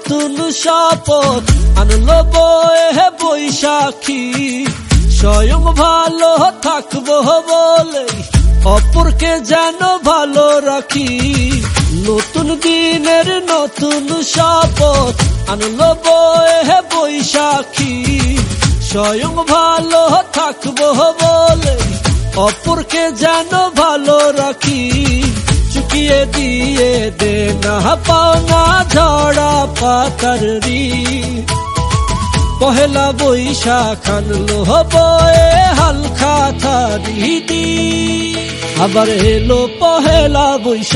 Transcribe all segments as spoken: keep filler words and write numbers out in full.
নতুন শপথ আনলো বয়ে বৈশাখী, স্বয়ং ভালো থাকবো বলে অপরকে যেন ভালো রাখি। নতুন দিনের নতুন শপথ আনলো বয়ে বৈশাখী, স্বয়ং ভালো থাকবো বলে অপরকে যেন ভালো রাখি। চুকিয়ে দিয়ে দে না পাওনা ঝরা পাতার ঋণ, পহেলা বৈশাখ আনলো বয়ে হালকা থারি। আবার এলো পহেলা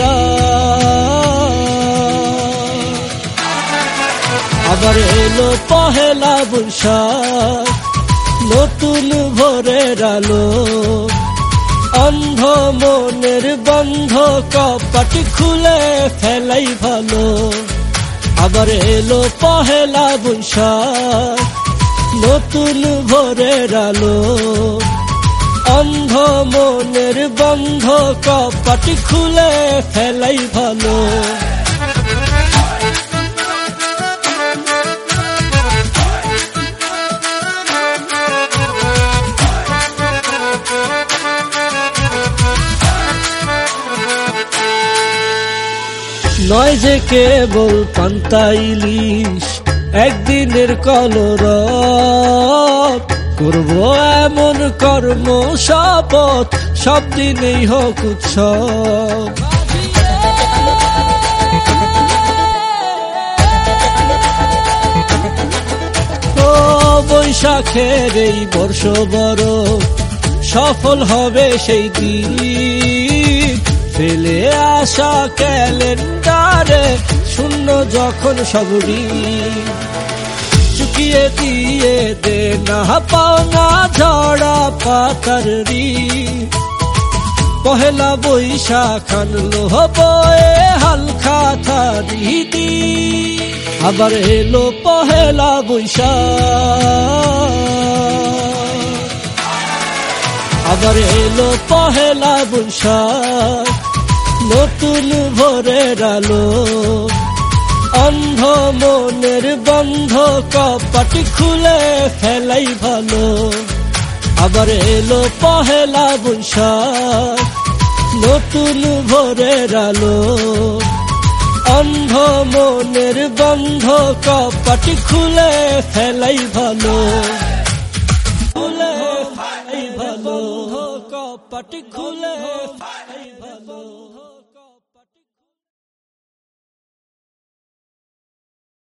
বৈশাখ, আবার এলো পহেলা বৈশাখ, নতুন ভোরের আলো অন্ধ মনের বন্ধ কপাট খুলে ফেলাই ভালো। আবার এলো পহেলা বৈশাখ, নতুন ভোরের আলো অন্ধ মনের বন্ধ কপাট খুলে ফেলাই ভালো। নয় যে কেবল পান্তা ইলিশ একদিনের কলরব, করবো এমন কর্ম শপথ সব দিনেই হোক উৎসব। ও বৈশাখের এই বর্ষ বড় সফল হবে সেই দিন, ফেলে আসা ক্যালেন্ডারে শূন্য যখন সবরি। চুকিয়ে দিয়ে দে না পাওনা ঝরা পাতার ঋণ, পহেলা বৈশাখ আনলো বয়ে হালকা থারি। আবার এলো পহেলা বৈশাখ, আবার এলো পহেলা বৈশাখ, নতুন ভোরের আলো অন্ধ মনের বন্ধ কপাট খুলে ফেলাই ভালো। আবার এলো পহেলা বৈশাখ, নতুন ভোরের আলো অন্ধ মনের বন্ধ কপাট খুলে ফেলাই ভালো। খুলে ফেলাই ভালো, কপাট খুলে ফেলাই ভালো।